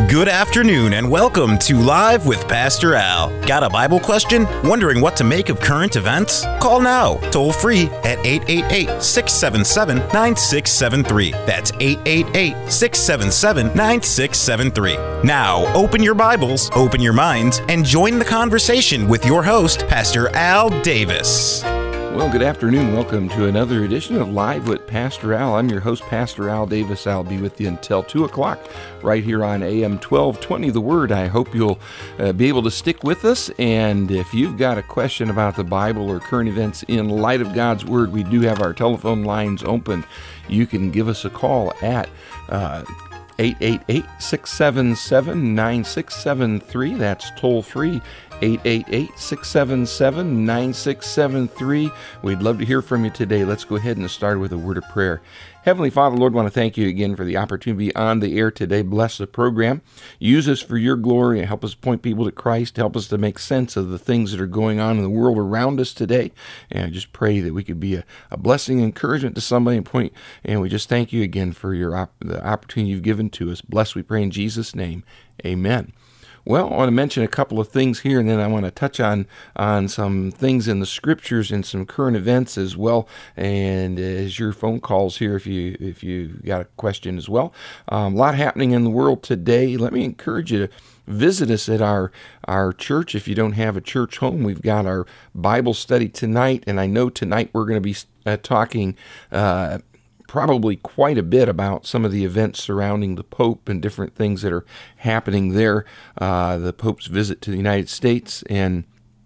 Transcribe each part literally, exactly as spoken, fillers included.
Good afternoon and welcome to Live with Pastor Al. Got a Bible question? Wondering what to make of current events? Call now, toll free at eight eight eight, six seven seven, nine six seven three. That's eight eight eight, six seven seven, nine six seven three. Now, open your Bibles, open your minds, and join the conversation with your host, Pastor Al Davis. Well, good afternoon. Welcome to another edition of Live with Pastor Al. I'm your host, Pastor Al Davis. I'll be with you until two o'clock right here on A M twelve twenty The Word. I hope you'll uh, be able to stick with us. And if you've got a question about the Bible or current events in light of God's Word, we do have our telephone lines open. You can give us a call at uh, eight eight eight, six seven seven, nine six seven three. That's toll free. eight eight eight, six seven seven, nine six seven three. We'd love to hear from you today. Let's go ahead and start with a word of prayer. Heavenly Father, Lord, I want to thank you again for the opportunity to be on the air today. Bless the program. Use us for your glory and help us point people to Christ. Help us to make sense of the things that are going on in the world around us today. And I just pray that we could be a, a blessing and encouragement to somebody and point. And we just thank you again for your op- the opportunity you've given to us. Bless, we pray in Jesus' name. Amen. Well, I want to mention a couple of things here, and then I want to touch on on some things in the Scriptures and some current events as well. And as your phone calls here, if you if you got a question as well, um, a lot happening in the world today. Let me encourage you to visit us at our our church. If you don't have a church home, we've got our Bible study tonight, and I know tonight we're going to be uh, talking. Uh, probably quite a bit about some of the events surrounding the Pope and different things that are happening there. Uh, the Pope's visit to the United States and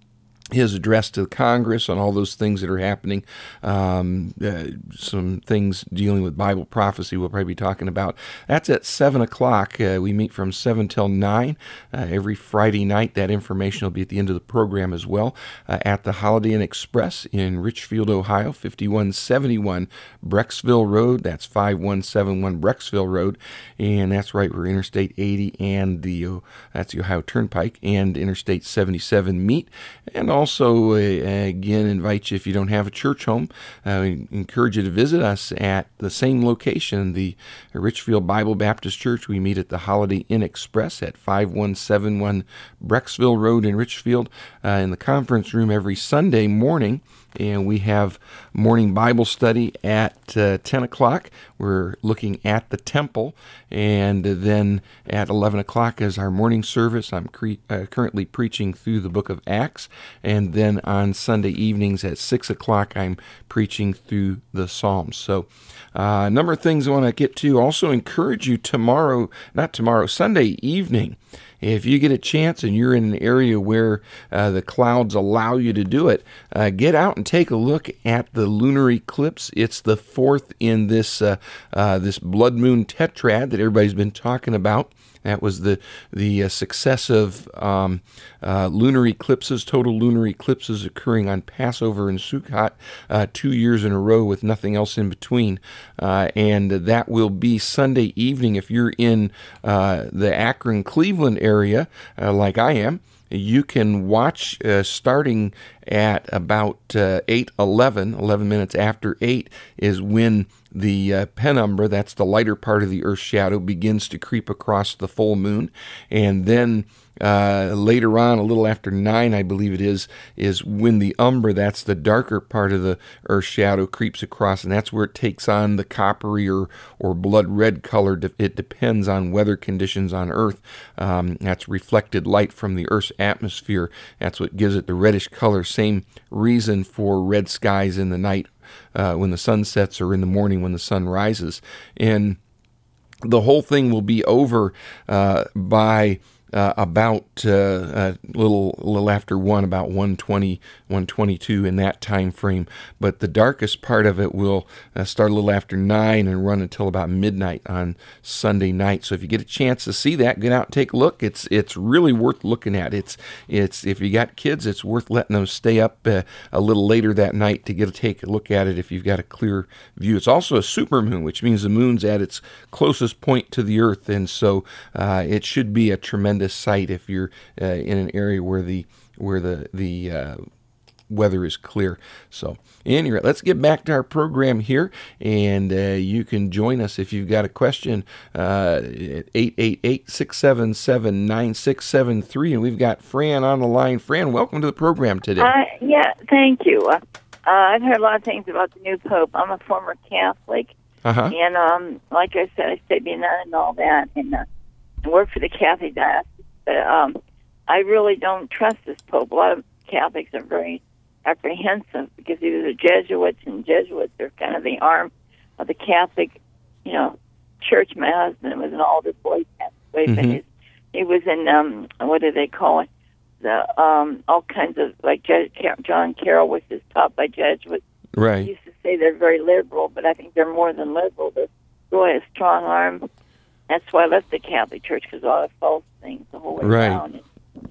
his address to Congress on all those things that are happening. Um, uh, some things dealing with Bible prophecy we'll probably be talking about. That's at seven o'clock. Uh, we meet from seven till nine uh, every Friday night. That information will be at the end of the program as well uh, at the Holiday Inn Express in Richfield, Ohio, fifty-one seventy-one Brecksville Road. That's five one seven one Brecksville Road. And that's right where Interstate eighty and the, uh, that's the Ohio Turnpike and Interstate seventy-seven meet. And also, uh, again, invite you, if you don't have a church home, uh, we encourage you to visit us at the same location, the Richfield Bible Baptist Church. We meet at the Holiday Inn Express at five one seven one Brecksville Road in Richfield uh, in the conference room every Sunday morning. And we have morning Bible study at uh, ten o'clock. We're looking at the temple. And then at eleven o'clock is our morning service. I'm cre- uh, currently preaching through the book of Acts. And then on Sunday evenings at six o'clock, I'm preaching through the Psalms. So uh, a number of things I want to get to. Also encourage you tomorrow, not tomorrow, Sunday evening. If you get a chance and you're in an area where uh, the clouds allow you to do it, uh, get out and take a look at the lunar eclipse. It's the fourth in this uh, uh, this blood moon tetrad that everybody's been talking about. That was the the uh, successive um, uh, lunar eclipses, total lunar eclipses occurring on Passover and Sukkot uh, two years in a row with nothing else in between. Uh, and that will be Sunday evening. If you're in uh, the Akron, Cleveland area, uh, like I am, you can watch uh, starting at about uh, eight eleven, eleven minutes after eight is when the uh, penumbra, that's the lighter part of the Earth's shadow, begins to creep across the full moon. And then uh, later on, a little after nine, I believe it is, is when the umbra, that's the darker part of the Earth's shadow, creeps across, and that's where it takes on the coppery or, or blood red color. It depends on weather conditions on Earth. Um, that's reflected light from the Earth's atmosphere. That's what gives it the reddish color. Same reason for red skies in the night uh, when the sun sets or in the morning when the sun rises. And the whole thing will be over uh, by uh, about uh, a little a little after one, about one twenty, one twenty-two in that time frame. But the darkest part of it will uh, start a little after nine and run until about midnight on Sunday night. So if you get a chance to see that, get out and take a look. It's it's really worth looking at. It's it's if you got kids, it's worth letting them stay up uh, a little later that night to get a take a look at it if you've got a clear view. It's also a supermoon, which means the moon's at its closest point to the Earth, and so uh, it should be a tremendous sight if you're uh, in an area where the where the the uh, weather is clear. So anyway, let's get back to our program here, and uh, you can join us if you've got a question uh, at eight eight eight, six seven seven, nine six seven three, and we've got Fran on the line. Fran, welcome to the program today. Uh, yeah, thank you. Uh, I've heard a lot of things about the new Pope. I'm a former Catholic, uh-huh. and um, like I said, I studied nun and all that, and uh, I work for the Catholic diocese. But um, I really don't trust this Pope. A lot of Catholics are very apprehensive because he was a Jesuit, and Jesuits are kind of the arm of the Catholic, you know, Church. My husband was an alder boy, Catholic, Mm-hmm. and he's, he was in um, what do they call it? The um, all kinds of like Je- John Carroll, which is taught by Jesuits. Right. He used to say they're very liberal, but I think they're more than liberal. They're really a strong arm. That's why I left the Catholic Church, because all the false things the whole way Right. around.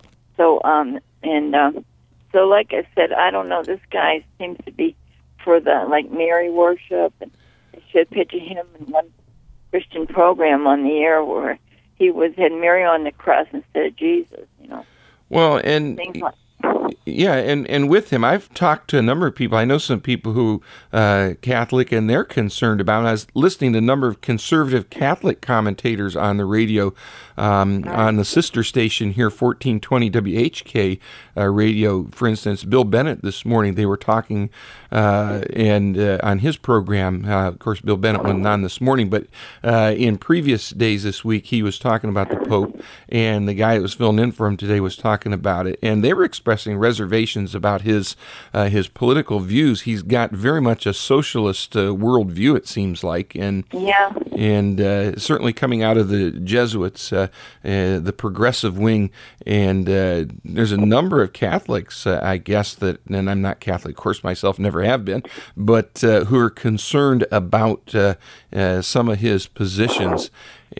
So um and um, so like I said, I don't know. This guy seems to be for the like Mary worship, and they should picture him in one Christian program on the air where he was had Mary on the cross instead of Jesus. You know. Well, and Things like, yeah, and, and with him, I've talked to a number of people. I know some people who uh, Catholic, and they're concerned about. And I was listening to a number of conservative Catholic commentators on the radio, um, on the sister station here, fourteen twenty W H K uh, radio. For instance, Bill Bennett this morning, they were talking, uh, and uh, on his program, uh, of course, Bill Bennett wasn't on this morning, but uh, in previous days this week, he was talking about the Pope, and the guy that was filling in for him today was talking about it, and they were expressing reservations about his uh, his political views. He's got very much a socialist uh, worldview, it seems like, and yeah. and uh, certainly coming out of the Jesuits, uh, uh, the progressive wing, and uh, there's a number of Catholics, uh, I guess, that, and I'm not Catholic, of course, myself, never have been, but uh, who are concerned about uh, uh, some of his positions,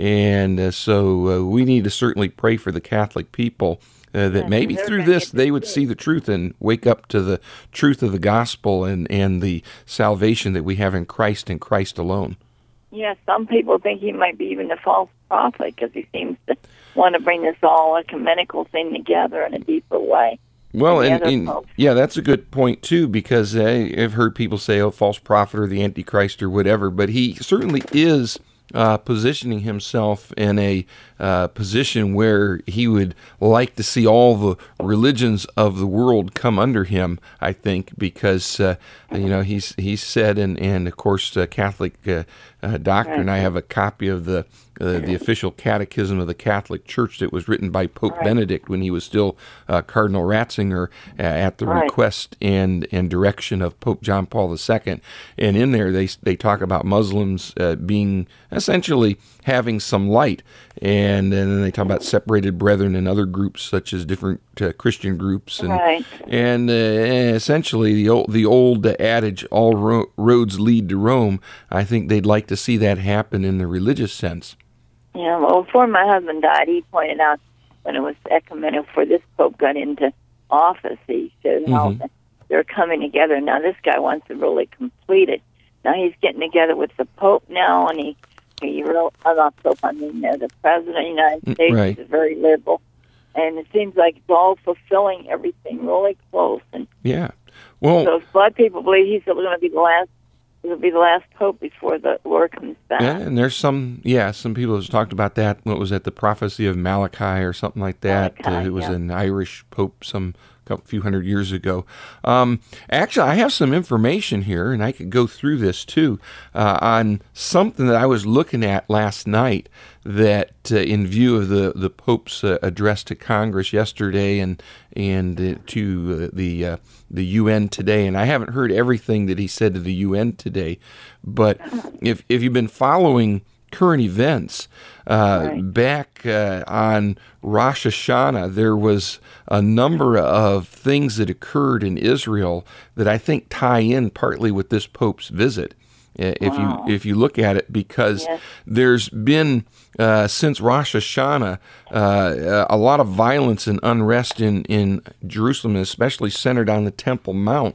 and uh, so uh, we need to certainly pray for the Catholic people. Uh, that maybe through this they would see the truth and wake up to the truth of the gospel and, and the salvation that we have in Christ and Christ alone. Yeah, some people think he might be even a false prophet because he seems to want to bring this all ecumenical thing together in a deeper way. Well, and, and, and yeah, that's a good point, too, because uh, I've heard people say, oh, false prophet or the Antichrist or whatever, but he certainly is Uh, positioning himself in a uh, position where he would like to see all the religions of the world come under him, I think, because, uh, you know, he's he's said, and, and of course, uh, Catholic uh, uh, doctrine, I have a copy of the uh, the official catechism of the Catholic Church that was written by Pope right. Benedict when he was still uh, Cardinal Ratzinger uh, at the right. request and, and direction of Pope John Paul the Second. And in there, they they talk about Muslims uh, being essentially having some light, and, and then they talk about separated brethren and other groups such as different uh, Christian groups, and right. and uh, essentially the old the old adage, all ro- roads lead to Rome. I think they'd like to see that happen in the religious sense. Yeah, well, before my husband died, he pointed out when it was ecumenical, before this Pope got into office, he said how Mm-hmm. they're coming together. Now this guy wants to really complete it. Now he's getting together with the Pope now, and he, he real, uh, not Pope, I mean uh, the President of the United States Right. is very liberal. And it seems like it's all fulfilling everything really close. And Yeah. Well, so a lot of people believe he's going to be the last, he'll be the last Pope before the Lord comes back. yeah, and there's some, yeah, some people have talked about that. What was it, the prophecy of Malachi or something like that? Malachi, uh, it was yeah. an Irish Pope some a few hundred years ago. Um, actually, I have some information here, and I could go through this too, uh, on something that I was looking at last night that uh, in view of the, the Pope's uh, address to Congress yesterday and and uh, to uh, the uh, the U N today, and I haven't heard everything that he said to the U N today, but if if you've been following current events, uh, Right. back uh, on Rosh Hashanah, there was a number of things that occurred in Israel that I think tie in partly with this Pope's visit. Uh, If Wow. you if you look at it, because Yes. there's been uh, since Rosh Hashanah uh, a lot of violence and unrest in, in Jerusalem, especially centered on the Temple Mount,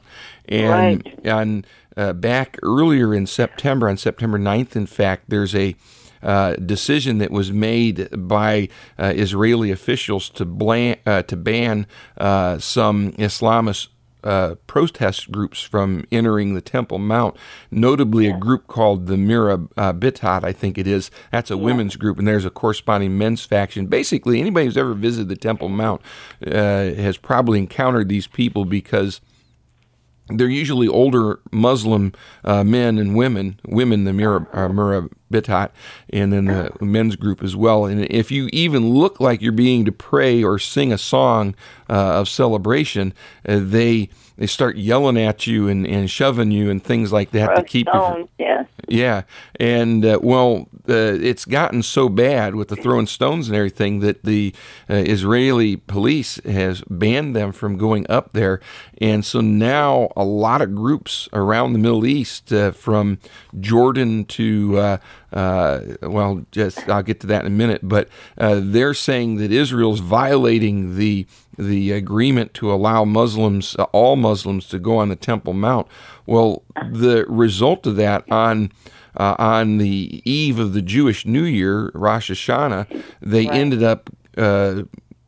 and Right. on uh, back earlier in September, on September ninth, in fact, there's a uh, decision that was made by uh, Israeli officials to, blan- uh, to ban uh, some Islamist uh, protest groups from entering the Temple Mount, notably yeah. a group called the Mira uh, Bitat, I think it is. That's a yeah. women's group, and there's a corresponding men's faction. Basically, anybody who's ever visited the Temple Mount uh, has probably encountered these people because they're usually older Muslim uh, men and women, women, the Mira, uh, Mira Bitat, and then the men's group as well. And if you even look like you're being to pray or sing a song uh, of celebration, uh, they they start yelling at you and, and shoving you and things like that to keep stones, you. From, yeah. Yeah, and uh, well, uh, it's gotten so bad with the throwing stones and everything that the uh, Israeli police has banned them from going up there, and so now a lot of groups around the Middle East, uh, from Jordan to uh, uh, well, just I'll get to that in a minute, but uh, they're saying that Israel's violating the the agreement to allow Muslims, uh, all Muslims, to go on the Temple Mount. Well, the result of that on uh, on the eve of the Jewish New Year, Rosh Hashanah, they right. ended up uh,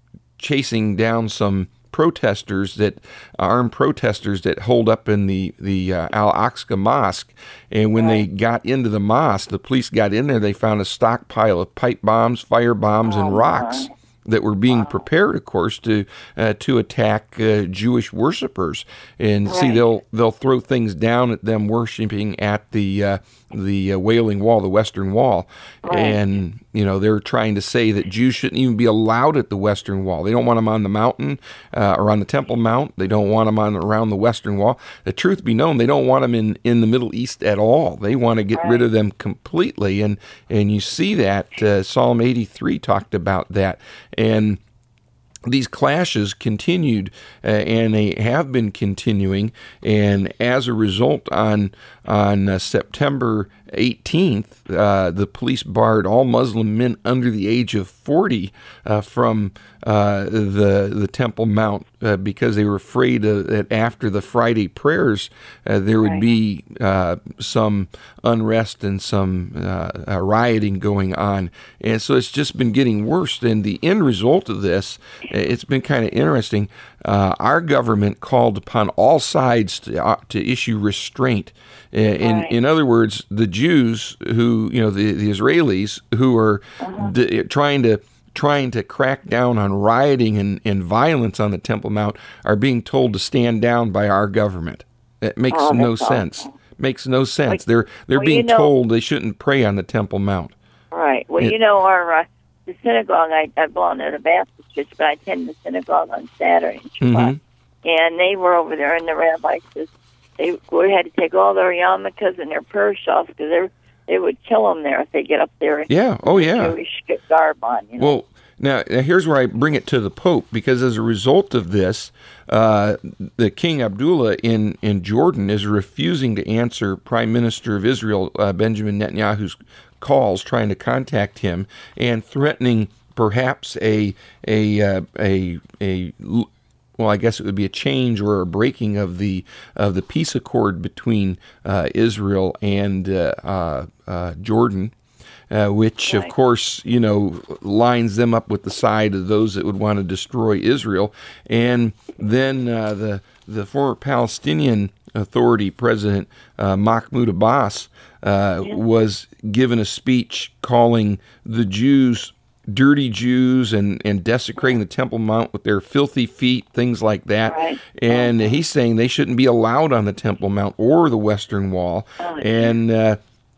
chasing down some protesters that armed protesters that holed up in the the uh, Al-Aqsa Mosque, and when right. they got into the mosque, the police got in there. They found a stockpile of pipe bombs, fire bombs, oh, and rocks. My. That were being prepared, of course, to uh, to attack uh, Jewish worshipers, and right. see they'll they'll throw things down at them worshiping at the uh, the uh, Wailing Wall, the Western Wall, right. and you know they're trying to say that Jews shouldn't even be allowed at the Western Wall. They don't want them on the mountain uh, or on the Temple Mount. They don't want them on around the Western Wall. The truth be known, they don't want them in, in the Middle East at all. They want to get right. rid of them completely, and and you see that uh, Psalm eighty-three talked about that. And these clashes continued, uh, and they have been continuing. And as a result, on on uh, September eighteenth, uh, the police barred all Muslim men under the age of forty uh, from uh, the the Temple Mount uh, because they were afraid uh, that after the Friday prayers uh, there would right. be uh, some unrest and some uh, uh, rioting going on. And so it's just been getting worse. And the end result of this, it's been kind of interesting. Uh, our government called upon all sides to, uh, to issue restraint. In right. in other words, the Jews who, you know, the, the Israelis who are uh-huh. d- trying to trying to crack down on rioting and, and violence on the Temple Mount are being told to stand down by our government. It makes oh, no awesome. sense. Makes no sense. Like, they're they're well, being you know, told they shouldn't pray on the Temple Mount. Right. Well, it, you know, our uh, the synagogue, I, I belong to the Baptist church, but I attend the synagogue on Saturday in Shabbat. Mm-hmm. And they were over there, and the rabbi says they would had to take all their yarmulkes and their purse off because they they would kill them there if they get up there. And yeah. Oh, yeah. Jewish garb on. You know? Well, now here's where I bring it to the Pope, because as a result of this, uh, the King Abdullah in, in Jordan is refusing to answer Prime Minister of Israel uh, Benjamin Netanyahu's calls, trying to contact him, and threatening perhaps a a uh, a a well, I guess it would be a change or a breaking of the of the peace accord between uh, Israel and uh, uh, uh, Jordan, uh, which right. of course you know lines them up with the side of those that would want to destroy Israel. And then uh, the the former Palestinian Authority President uh, Mahmoud Abbas uh, yeah. was given a speech calling the Jews dirty Jews and, and desecrating the Temple Mount with their filthy feet, things like that. Right. And oh. he's saying they shouldn't be allowed on the Temple Mount or the Western Wall. Oh, and uh,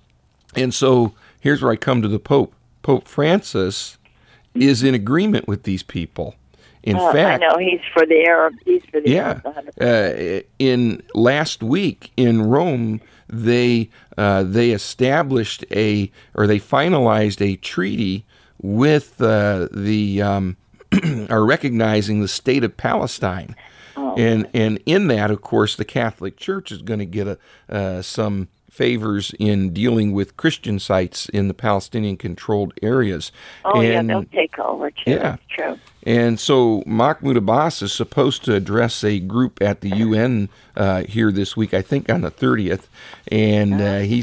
and so here's where I come to the Pope. Pope Francis is in agreement with these people. In oh, fact, I know he's for the Arab. He's for the yeah. Arab. Uh, in last week in Rome, they uh, they established a or they finalized a treaty with uh, the um, are recognizing the state of Palestine, oh. and and in that, of course, the Catholic Church is going to get a, uh, some favors in dealing with Christian sites in the Palestinian-controlled areas. Oh and, yeah, they'll take over too. Yeah, that's true. And so Mahmoud Abbas is supposed to address a group at the U N uh, here this week, I think on the thirtieth, and uh, he's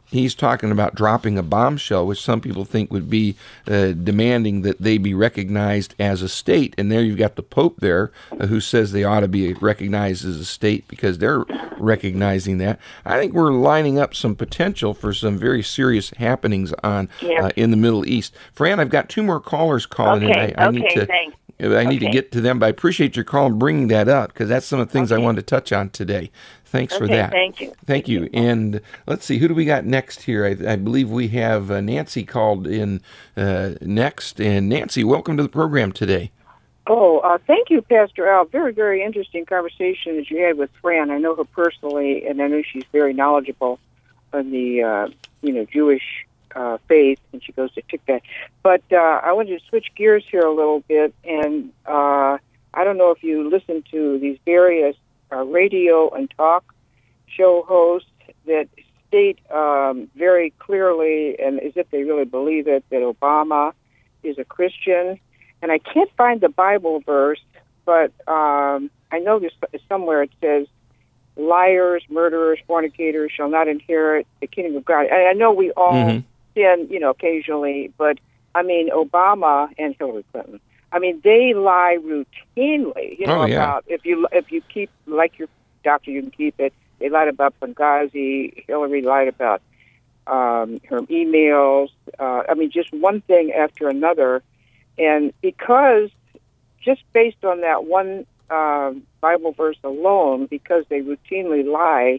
he's talking about dropping a bombshell, which some people think would be uh, demanding that they be recognized as a state. And there you've got the Pope there uh, who says they ought to be recognized as a state because they're recognizing that. I think we're lining up some potential for some very serious happenings on Yeah. uh, in the Middle East. Fran, I've got two more callers calling Okay, in. I, I okay, need to, thanks. I need Okay. to get to them, but I appreciate your call and bringing that up because that's some of the things I Okay. wanted to touch on today. Thanks for Okay, that. thank you. Thank you. And let's see, who do we got next here? I, I believe we have uh, Nancy called in uh, next. And Nancy, welcome to the program today. Oh, uh, thank you, Pastor Al. Very, very interesting conversation that you had with Fran. I know her personally, and I know she's very knowledgeable on the, uh, you know, Jewish uh, faith, and she goes to Tikva. But uh, I wanted to switch gears here a little bit, and uh, I don't know if you listen to these various uh, radio and talk show hosts that state um, very clearly, and as if they really believe it, that Obama is a Christian. And I can't find the Bible verse, but um, I know there's somewhere it says, liars, murderers, fornicators shall not inherit the kingdom of God. And I know we all Mhm. sin, you know, occasionally, but I mean, Obama and Hillary Clinton, I mean, they lie routinely, you know, Oh, yeah. about if you if you keep, like your doctor, you can keep it. They lied about Benghazi. Hillary lied about um, her emails. Uh, I mean, just one thing after another. And because, just based on that one um, Bible verse alone, because they routinely lie,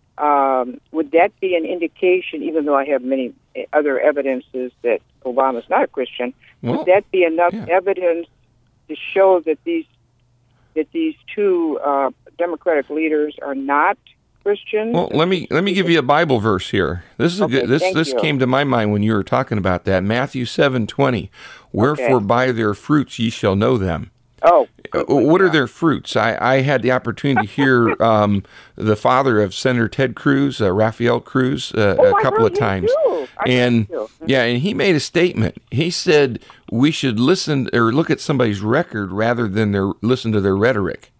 um, would that be an indication, even though I have many other evidences that Obama's not a Christian, Well, would that be enough yeah. evidence to show that these that these two uh, Democratic leaders are not Christians? Well, let me let me give you a Bible verse here. This is a Okay, good. This thank this you. came to my mind when you were talking about that. Matthew seven twenty. Wherefore Okay. by their fruits ye shall know them. Oh, Uh, good one, what are yeah. their fruits? I, I had the opportunity to hear um, the father of Senator Ted Cruz, uh, Rafael Cruz, uh, Oh, a I couple heard of him times, too. I heard and him too. yeah, and he made a statement. He said we should listen or look at somebody's record rather than their listen to their rhetoric.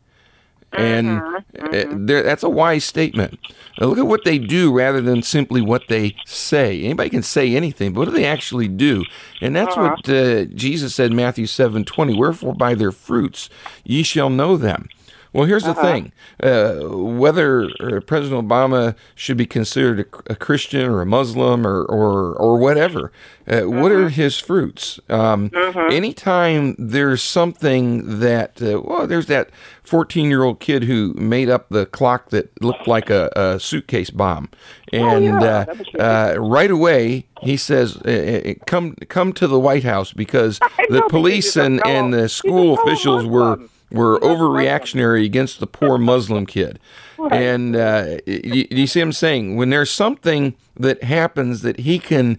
And uh, there, that's a wise statement. Now, look at what they do rather than simply what they say. Anybody can say anything, but what do they actually do? And that's what uh, Jesus said in Matthew seven twenty. Wherefore by their fruits ye shall know them. Well, here's the thing. Uh, whether uh, President Obama should be considered a, a Christian or a Muslim or, or, or whatever, uh, what are his fruits? Um, Anytime there's something that, uh, well, there's that fourteen-year-old kid who made up the clock that looked like a, a suitcase bomb. And yeah, uh, that was uh, right away, he says, uh, uh, come come to the White House because I the know, police because he's a and, fellow- and the he's a school fellow officials were Muslim. were He's a Muslim. overreactionary against the poor Muslim kid. And uh, you, you see him saying, when there's something that happens that he can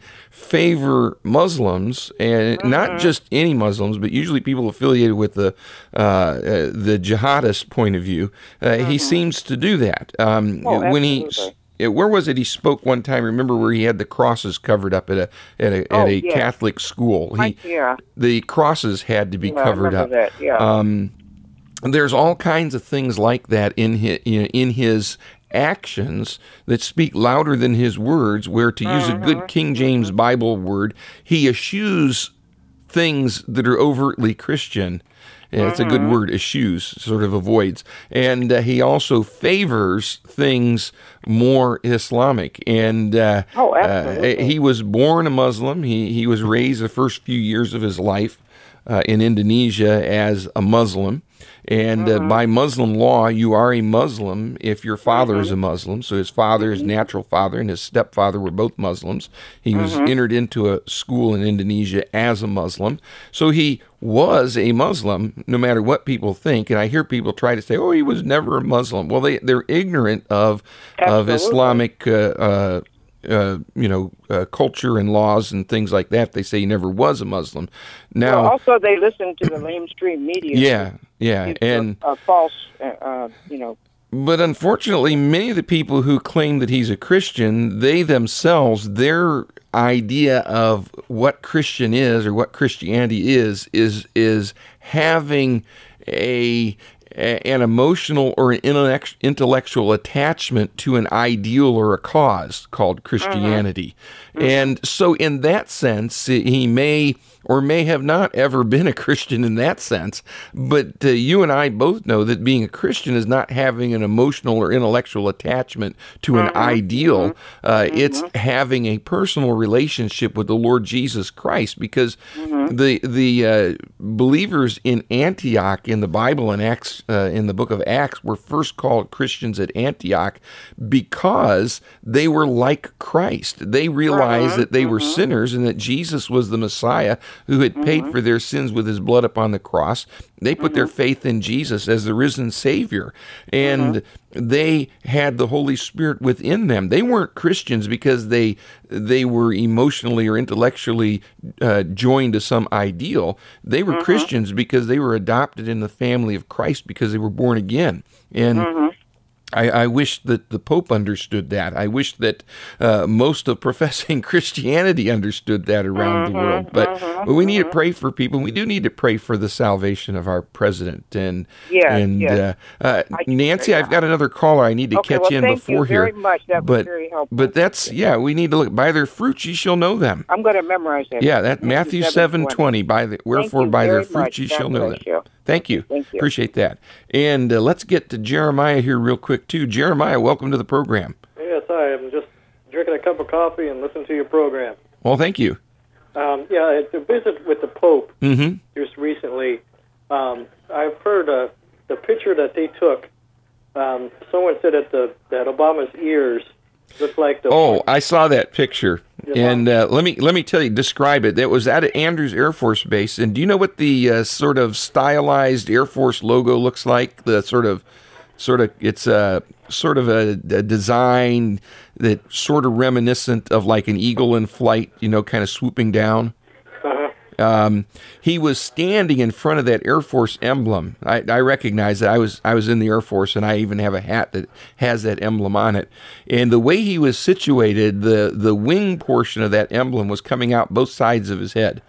favor Muslims, and not just any Muslims, but usually people affiliated with the uh, uh, the jihadist point of view, uh, he seems to do that. Um, Oh, when he absolutely. Yeah, where was it he spoke one time? Remember where he had the crosses covered up at a at a, Oh, at a yeah. Catholic school? He, Yeah. the crosses had to be Yeah, I covered remember up. that, yeah. Um, there's all kinds of things like that in his, in his actions that speak louder than his words, where, to use a good King James Bible word, he eschews things that are overtly Christian. And it's a good word, eschews, sort of avoids. And uh, he also favors things more Islamic. And uh, Oh, uh, absolutely. he was born a Muslim. He, he was raised the first few years of his life uh, in Indonesia as a Muslim. And uh, by Muslim law, you are a Muslim if your father is a Muslim. So his father, his natural father, and his stepfather were both Muslims. He was entered into a school in Indonesia as a Muslim. So he was a Muslim, no matter what people think. And I hear people try to say, oh, he was never a Muslim. Well, they, they're ignorant of, of Absolutely. Islamic uh, uh, uh, you know, uh, culture and laws and things like that. They say he never was a Muslim. Now, Well, also, they listen to the mainstream media. yeah, yeah, It's and a, a false, uh, uh, you know. but unfortunately, many of the people who claim that he's a Christian, they themselves, their idea of what Christian is or what Christianity is, is is having a a, an emotional or an intellect, intellectual attachment to an ideal or a cause called Christianity. Mm-hmm. And so in that sense, he may or may have not ever been a Christian in that sense, but uh, you and I both know that being a Christian is not having an emotional or intellectual attachment to an mm-hmm. ideal. Uh, mm-hmm. It's having a personal relationship with the Lord Jesus Christ, because mm-hmm. the the uh, believers in Antioch in the Bible, in Acts, uh, in the book of Acts, were first called Christians at Antioch because they were like Christ. They realized mm-hmm. that they were mm-hmm. sinners and that Jesus was the Messiah who had paid mm-hmm. for their sins with his blood upon the cross. They put mm-hmm. their faith in Jesus as the risen Savior, and mm-hmm. they had the Holy Spirit within them. They weren't Christians because they they were emotionally or intellectually uh, joined to some ideal. They were mm-hmm. Christians because they were adopted in the family of Christ because they were born again. And mm-hmm. I, I wish that the Pope understood that. I wish that uh, most of professing Christianity understood that around mm-hmm, the world. But, mm-hmm, but we need mm-hmm. to pray for people. We do need to pray for the salvation of our president. And yes, and yes. Uh, uh, Nancy, I've got another caller I need to okay, catch well, in thank before you very here. Much. That but, was very helpful. But that's, yeah, we need to look. By their fruits ye shall know them. I'm going to memorize that. Yeah, that Matthew seven twenty. By the, wherefore by their fruits ye shall know them. You. Thank you. Thank you. Appreciate that. And uh, let's get to Jeremiah here real quick, too. Jeremiah, welcome to the program. Yes, hi. I'm just drinking a cup of coffee and listening to your program. Well, thank you. Um, yeah, I had to visit with the Pope mm-hmm. just recently. Um, I've heard uh, the picture that they took. Um, someone said that the that Obama's ears looked like the. Oh, I saw that picture. And uh, let me let me tell you, describe it. That was at Andrews Air Force Base. And do you know what the uh, sort of stylized Air Force logo looks like? The sort of, sort of, it's a sort of a, a design that sort of reminiscent of like an eagle in flight, you know, kind of swooping down. Uh-huh. Um, he was standing in front of that Air Force emblem. I, I recognize that. I was I was in the Air Force, and I even have a hat that has that emblem on it. And the way he was situated, the, the wing portion of that emblem was coming out both sides of his head.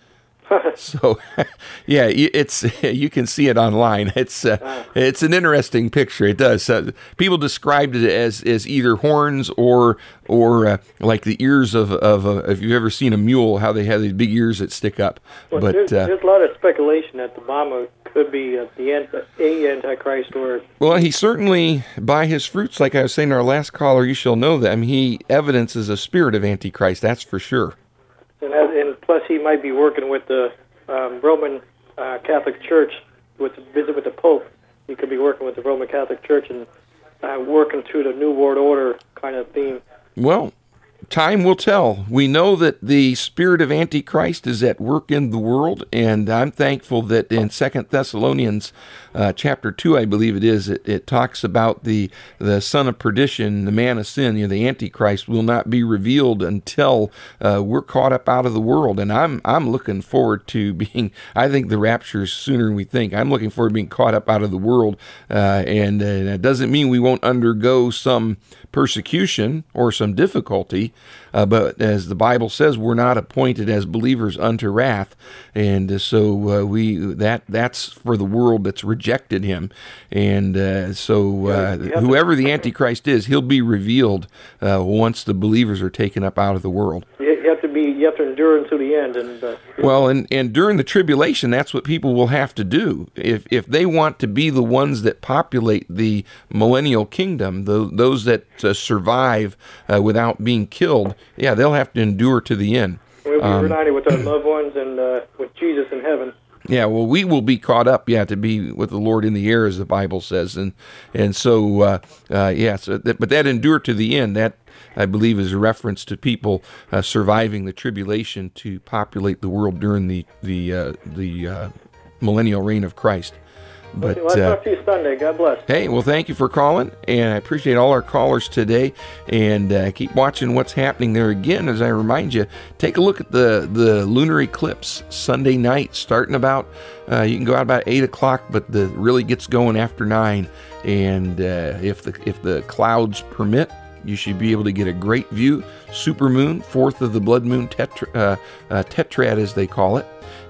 So, yeah, it's you can see it online. It's uh, it's an interesting picture. It does. Uh, people described it as, as either horns or or uh, like the ears of of a, if you've ever seen a mule, how they have these big ears that stick up. Well, but there's, uh, there's a lot of speculation that Obama could be uh, the anti, a Antichrist or. Well, he certainly, by his fruits, like I was saying to our last caller, you shall know them. He evidences a spirit of Antichrist. That's for sure. And, and plus, he might be working with the um, Roman uh, Catholic Church with the visit with the Pope. He could be working with the Roman Catholic Church and uh, working through the New World Order kind of theme. Well, time will tell. We know that the spirit of Antichrist is at work in the world, and I'm thankful that in Second Thessalonians uh, chapter two, I believe it is, it, it talks about the the son of perdition, the man of sin, you know, the Antichrist will not be revealed until uh, we're caught up out of the world. And I'm I'm looking forward to being, I think the rapture is sooner than we think. I'm looking forward to being caught up out of the world, uh, and, uh, and it doesn't mean we won't undergo some persecution or some difficulty, uh, but as the Bible says, we're not appointed as believers unto wrath, and uh, so uh, we that that's for the world that's rejected him, and uh, so uh, whoever the Antichrist is, he'll be revealed uh, once the believers are taken up out of the world. You have to be, you have to endure until the end, and uh, well, and, and during the tribulation, that's what people will have to do if if they want to be the ones that populate the millennial kingdom, the, those that uh, survive uh, without being killed. Yeah, they'll have to endure to the end. We'll be um, reunited with our loved ones and uh, with Jesus in heaven. Yeah, well, we will be caught up, yeah, to be with the Lord in the air, as the Bible says, and and so, uh, uh, yeah, so that, but that endure to the end, that I believe is a reference to people uh, surviving the tribulation to populate the world during the the uh, the uh, millennial reign of Christ. But okay, well, I'll talk to you Sunday. God bless. Hey, well, thank you for calling, and I appreciate all our callers today. And uh, keep watching what's happening there. Again, as I remind you, take a look at the the lunar eclipse Sunday night, starting about. Uh, you can go out about eight o'clock, but the really gets going after nine. And uh, if the if the clouds permit, you should be able to get a great view. Supermoon, fourth of the blood moon tetra, uh, uh, tetrad, as they call it.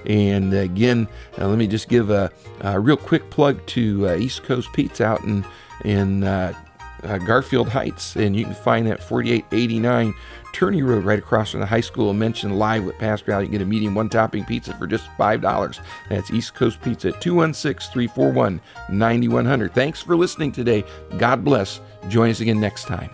And again, uh, let me just give a, a real quick plug to uh, East Coast Pizza out in, in uh, uh, Garfield Heights. And you can find that forty-eight eighty-nine Turney Road right across from the high school. Mention Live with Pastor Al. You can get a medium one-topping pizza for just five dollars. That's East Coast Pizza at two one six, three four one, nine one zero zero. Thanks for listening today. God bless. Join us again next time.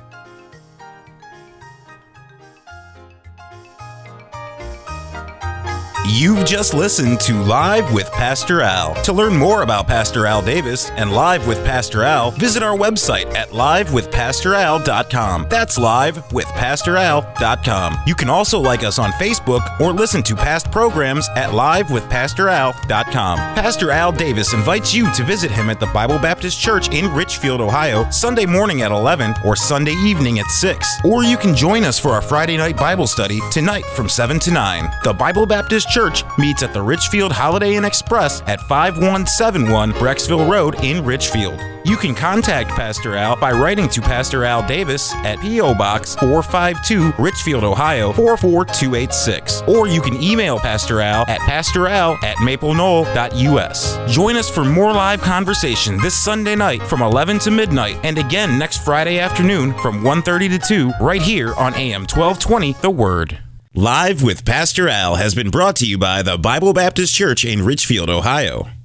You've just listened to Live with Pastor Al. To learn more about Pastor Al Davis and Live with Pastor Al, visit our website at live with pastor al dot com. That's live with pastor al dot com. You can also like us on Facebook or listen to past programs at live with pastor al dot com. Pastor Al Davis invites you to visit him at the Bible Baptist Church in Richfield, Ohio, Sunday morning at eleven or Sunday evening at six. Or you can join us for our Friday night Bible study tonight from seven to nine. The Bible Baptist Church Church meets at the Richfield Holiday Inn Express at five one seven one Brecksville Road in Richfield. You can contact Pastor Al by writing to Pastor Al Davis at P O Box four five two, Richfield, Ohio four four two eight six. Or you can email Pastor Al at pastoral at maple knoll dot u s. Join us for more live conversation this Sunday night from eleven to midnight, and again next Friday afternoon from one thirty to two, right here on A M twelve twenty, The Word. Live with Pastor Al has been brought to you by the Bible Baptist Church in Richfield, Ohio.